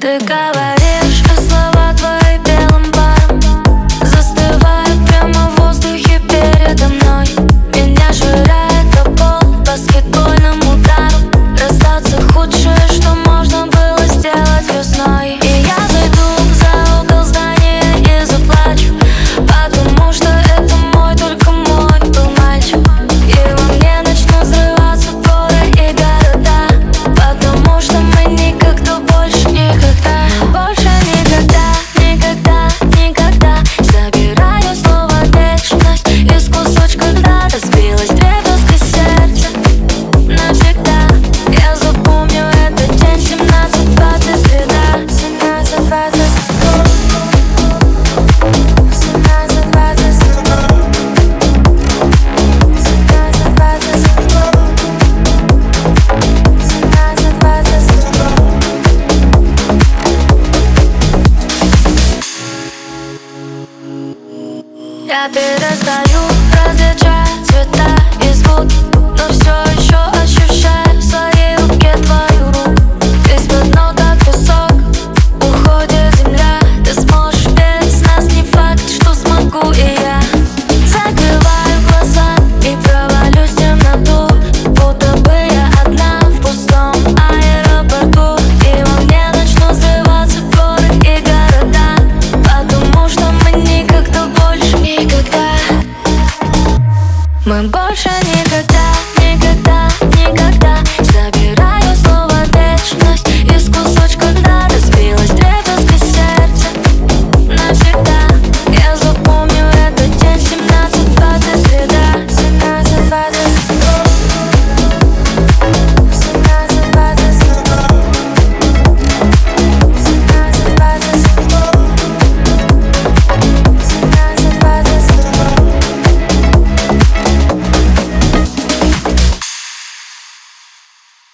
Ты говоришь, а слова твои белым паром застывают прямо в воздухе передо мной. Меня швыряет о пол баскетбольным ударом. Расстаться худшее, что можно было сделать весной. И я зайду за угол здания и заплачу, потому что это мой, только мой был мальчик. И во мне начнут взрываться горы и города, потому что мы никогда больше, никогда больше, никогда, никогда, никогда. Забираю снова вечность из кусочка льда. Разбилось дребезги сердце навсегда. Я запомню этот день, 17:20, среда, 17:20, 17:20, 17:20. Я перестаю различать цвета и звуки, но все еще ощущаю в своей руке твою руку. Из-под ног так высок уходит земля. Ты сможешь без нас, не факт, что смогу и я. Закрываю глаза и провалюсь в темноту, будто бы я одна в пустом аэропорту. И во мне начнут взрываться горы и города, потому что мы никогда больше, никогда. Мы больше